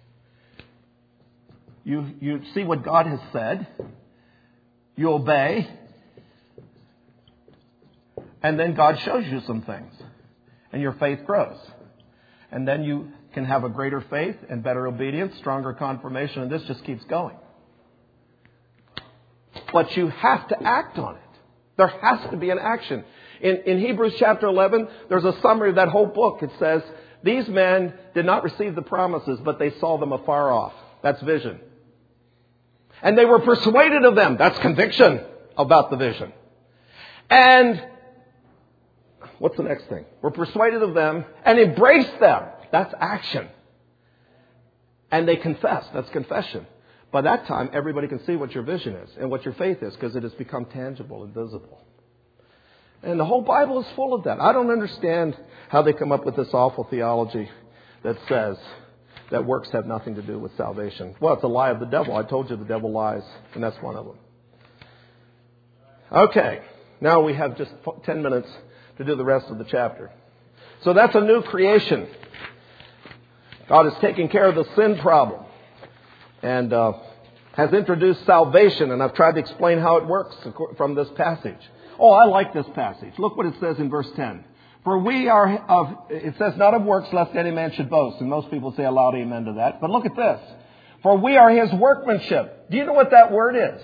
You, you see what God has said. You obey. And then God shows you some things. And your faith grows. And then you can have a greater faith and better obedience, stronger confirmation, and this just keeps going. But you have to act on it. There has to be an action. In, in Hebrews chapter eleven, there's a summary of that whole book. It says, these men did not receive the promises, but they saw them afar off. That's vision. And they were persuaded of them. That's conviction about the vision. And what's the next thing? We're persuaded of them and embraced them. That's action. And they confess. That's confession. By that time, everybody can see what your vision is and what your faith is because it has become tangible and visible. And the whole Bible is full of that. I don't understand how they come up with this awful theology that says that works have nothing to do with salvation. Well, it's a lie of the devil. I told you the devil lies, and that's one of them. Okay, now we have just ten minutes to do the rest of the chapter. So that's a new creation. God is taking care of the sin problem and uh, has introduced salvation, and I've tried to explain how it works from this passage. Oh, I like this passage. Look what it says in verse ten. For we are of, it says not of works lest any man should boast. And most people say a loud amen to that. But look at this. For we are His workmanship. Do you know what that word is?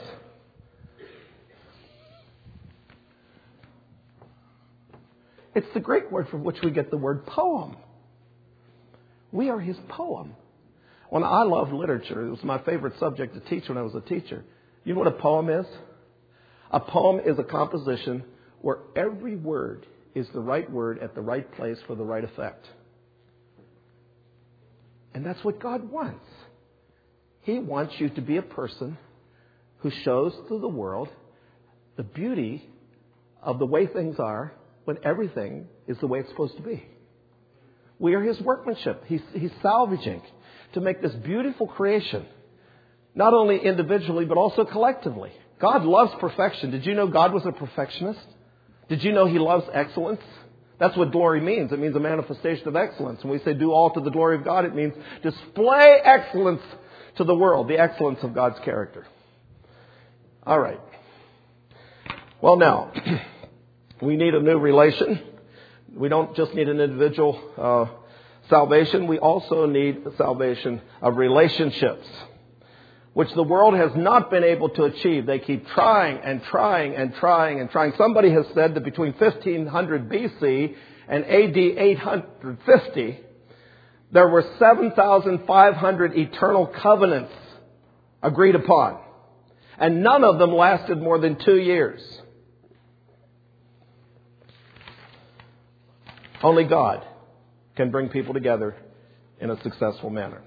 It's the Greek word from which we get the word poem. We are His poem. When I love literature, it was my favorite subject to teach when I was a teacher. You know what a poem is? A poem is a composition where every word is the right word at the right place for the right effect. And that's what God wants. He wants you to be a person who shows to the world the beauty of the way things are when everything is the way it's supposed to be. We are His workmanship. He's, he's salvaging to make this beautiful creation, not only individually, but also collectively. God loves perfection. Did you know God was a perfectionist? Did you know He loves excellence? That's what glory means. It means a manifestation of excellence. When we say do all to the glory of God, it means display excellence to the world, the excellence of God's character. All right. Well, now, we need a new relation. We don't just need an individual uh, salvation. We also need the salvation of relationships, which the world has not been able to achieve. They keep trying and trying and trying and trying. Somebody has said that between fifteen hundred B C and A D eight hundred fifty, there were seven thousand five hundred eternal covenants agreed upon. And none of them lasted more than two years. Only God can bring people together in a successful manner.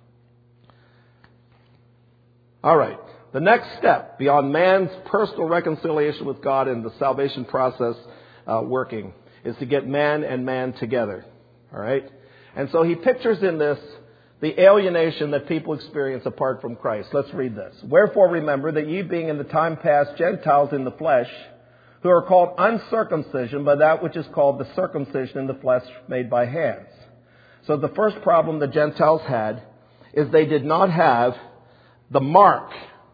All right. The next step beyond man's personal reconciliation with God and the salvation process uh, working is to get man and man together. All right. And so he pictures in this the alienation that people experience apart from Christ. Let's read this. Wherefore remember that ye being in the time past Gentiles in the flesh, who are called uncircumcision by that which is called the circumcision in the flesh made by hands. So the first problem the Gentiles had is they did not have the mark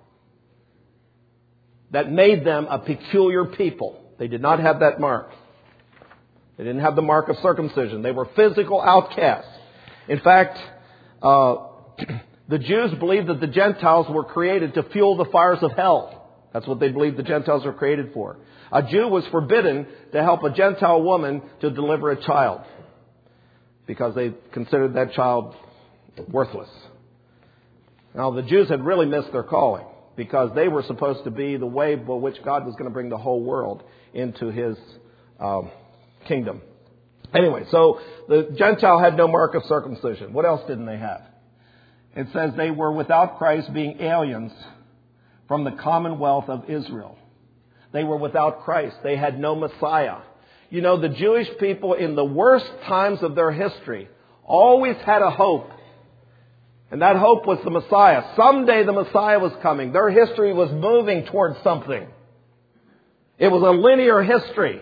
that made them a peculiar people. They did not have that mark. They didn't have the mark of circumcision. They were physical outcasts. In fact, uh, the Jews believed that the Gentiles were created to fuel the fires of hell. That's what they believed the Gentiles were created for. A Jew was forbidden to help a Gentile woman to deliver a child because they considered that child worthless. Now, the Jews had really missed their calling because they were supposed to be the way by which God was going to bring the whole world into His um, kingdom. Anyway, so the Gentile had no mark of circumcision. What else didn't they have? It says they were without Christ, being aliens from the commonwealth of Israel. They were without Christ. They had no Messiah. You know, the Jewish people in the worst times of their history always had a hope. And that hope was the Messiah. Someday the Messiah was coming. Their history was moving towards something. It was a linear history.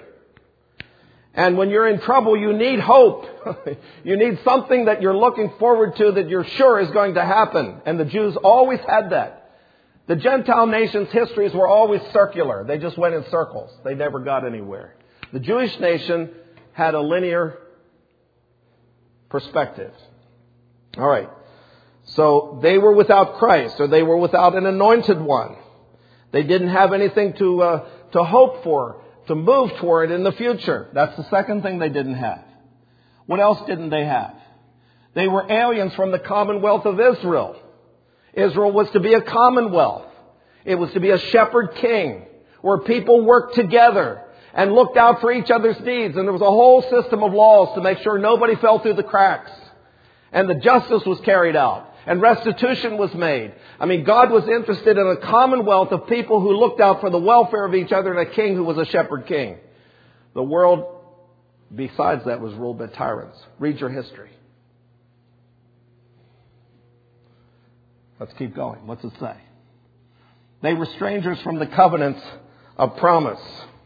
And when you're in trouble, you need hope. You need something that you're looking forward to that you're sure is going to happen. And the Jews always had that. The Gentile nations' histories were always circular. They just went in circles. They never got anywhere. The Jewish nation had a linear perspective. All right. So they were without Christ, or they were without an anointed one. They didn't have anything to uh, to hope for, to move toward in the future. That's the second thing they didn't have. What else didn't they have? They were aliens from the commonwealth of Israel. Israel was to be a commonwealth. It was to be a shepherd king where people worked together and looked out for each other's needs. And there was a whole system of laws to make sure nobody fell through the cracks. And the justice was carried out. And restitution was made. I mean, God was interested in a commonwealth of people who looked out for the welfare of each other and a king who was a shepherd king. The world, besides that, was ruled by tyrants. Read your history. Let's keep going. What's it say? They were strangers from the covenants of promise.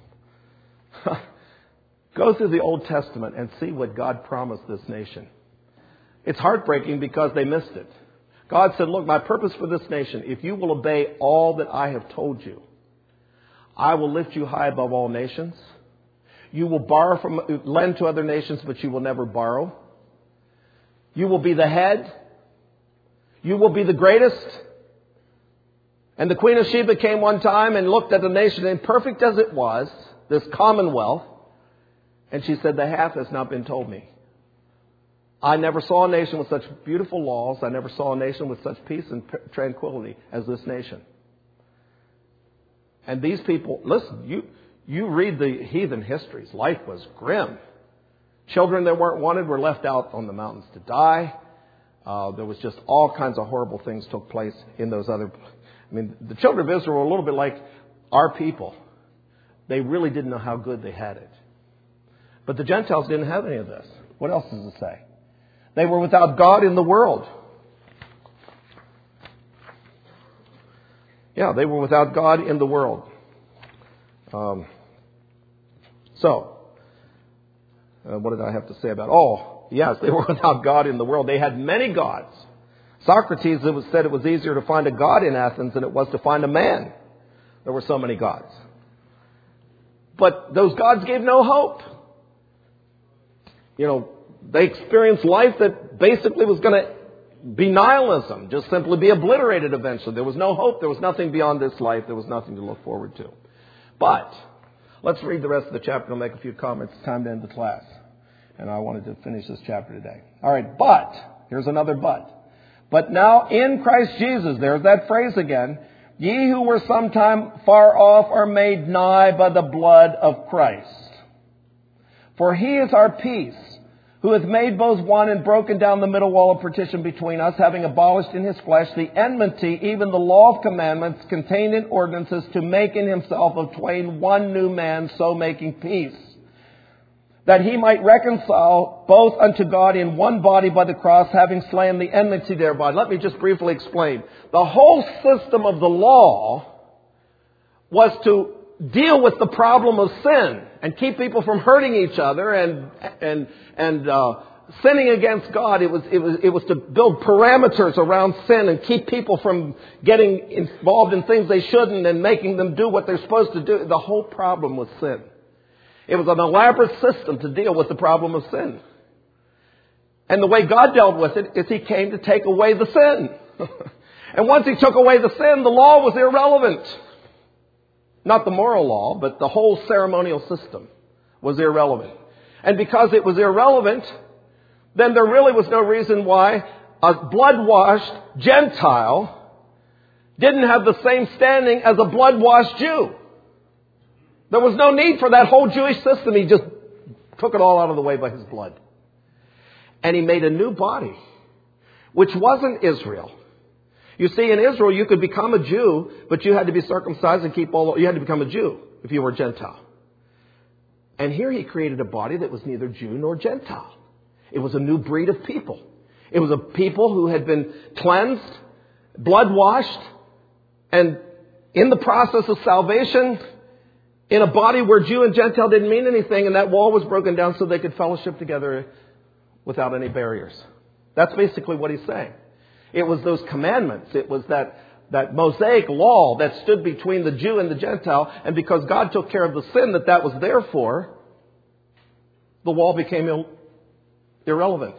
Go through the Old Testament and see what God promised this nation. It's heartbreaking because they missed it. God said, look, my purpose for this nation, if you will obey all that I have told you, I will lift you high above all nations. You will borrow from, lend to other nations, but you will never borrow. You will be the head. You will be the greatest. And the Queen of Sheba came one time and looked at the nation, imperfect as it was, this commonwealth, and she said, the half has not been told me. I never saw a nation with such beautiful laws. I never saw a nation with such peace and tranquility as this nation. And these people, listen, you, you read the heathen histories. Life was grim. Children that weren't wanted were left out on the mountains to die. Uh, there was just all kinds of horrible things took place in those other. I mean, the children of Israel were a little bit like our people. They really didn't know how good they had it. But the Gentiles didn't have any of this. What else does it say? They were without God in the world. Yeah, they were without God in the world. Um, so, uh, what did I have to say about? Oh, yes, they were without God in the world. They had many gods. Socrates it was said it was easier to find a god in Athens than it was to find a man. There were so many gods. But those gods gave no hope. You know, they experienced life that basically was going to be nihilism, just simply be obliterated eventually. There was no hope. There was nothing beyond this life. There was nothing to look forward to. But let's read the rest of the chapter. I'll make a few comments. It's time to end the class. And I wanted to finish this chapter today. All right, but, here's another but. But now in Christ Jesus, there's that phrase again, ye who were sometime far off are made nigh by the blood of Christ. For he is our peace, who hath made both one and broken down the middle wall of partition between us, having abolished in his flesh the enmity, even the law of commandments contained in ordinances, to make in himself of twain one new man, so making peace, that he might reconcile both unto God in one body by the cross, having slain the enmity thereby. Let me just briefly explain. The whole system of the law was to deal with the problem of sin and keep people from hurting each other and and and uh, sinning against God. It was it was it was to build parameters around sin and keep people from getting involved in things they shouldn't and making them do what they're supposed to do. The whole problem was sin. It was an elaborate system to deal with the problem of sin. And the way God dealt with it is He came to take away the sin. And once He took away the sin, the law was irrelevant. Not the moral law, but the whole ceremonial system was irrelevant. And because it was irrelevant, then there really was no reason why a blood-washed Gentile didn't have the same standing as a blood-washed Jew. There was no need for that whole Jewish system. He just took it all out of the way by His blood. And He made a new body, which wasn't Israel. You see, in Israel, you could become a Jew, but you had to be circumcised and keep all... You had to become a Jew if you were a Gentile. And here He created a body that was neither Jew nor Gentile. It was a new breed of people. It was a people who had been cleansed, blood-washed, and in the process of salvation, in a body where Jew and Gentile didn't mean anything, and that wall was broken down so they could fellowship together without any barriers. That's basically what He's saying. It was those commandments. It was that, that Mosaic law that stood between the Jew and the Gentile. And because God took care of the sin that that was there for, the wall became il- irrelevant.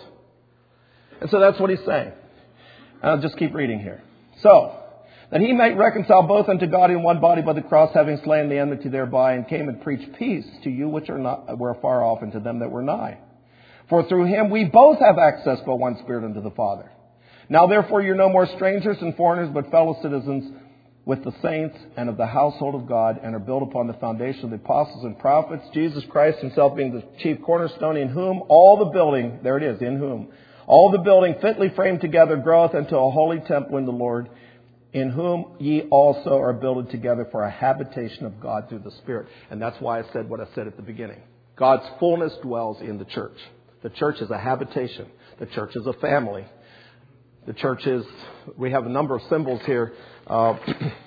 And so that's what He's saying. I'll just keep reading here. So, that He might reconcile both unto God in one body by the cross, having slain the enmity thereby, and came and preached peace to you which are not were far off, and to them that were nigh. For through Him we both have access by one Spirit unto the Father. Now therefore you're no more strangers and foreigners, but fellow citizens with the saints and of the household of God, and are built upon the foundation of the apostles and prophets, Jesus Christ Himself being the chief cornerstone, in whom all the building, there it is, in whom, all the building fitly framed together groweth unto a holy temple in the Lord, in whom ye also are builded together for a habitation of God through the Spirit. And that's why I said what I said at the beginning. God's fullness dwells in the church. The church is a habitation. The church is a family. The church is, we have a number of symbols here. Uh,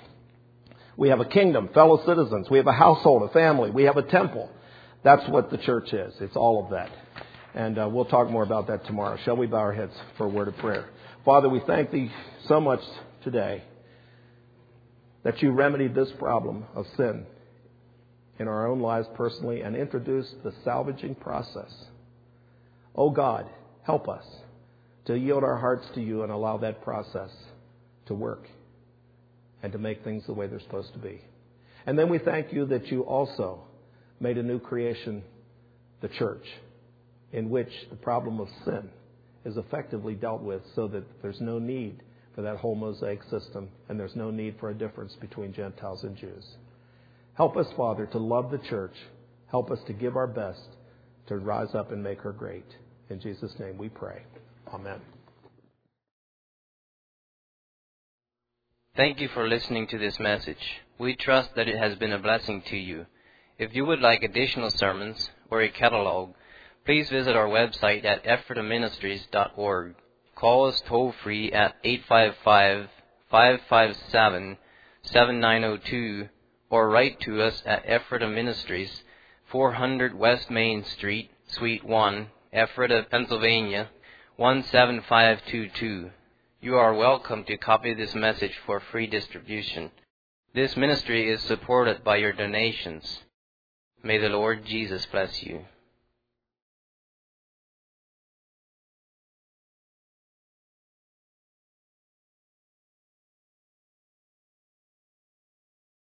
we have a kingdom, fellow citizens. We have a household, a family. We have a temple. That's what the church is. It's all of that. And uh, we'll talk more about that tomorrow. Shall we bow our heads for a word of prayer? Father, we thank Thee so much today that You remedied this problem of sin in our own lives personally and introduced the salvaging process. Oh God, help us to yield our hearts to You and allow that process to work and to make things the way they're supposed to be. And then we thank You that You also made a new creation, the church, in which the problem of sin is effectively dealt with so that there's no need for that whole Mosaic system and there's no need for a difference between Gentiles and Jews. Help us, Father, to love the church. Help us to give our best to rise up and make her great. In Jesus' name we pray. Amen. Thank you for listening to this message. We trust that it has been a blessing to you. If you would like additional sermons or a catalog, please visit our website at ephrata ministries dot org. Call us toll-free at eight five five, five five seven, seven nine zero two or write to us at Ephrata Ministries, four hundred West Main Street, Suite one, Ephrata, Pennsylvania, one seven five two two. You are welcome to copy this message for free distribution. This ministry is supported by your donations. May the Lord Jesus bless you.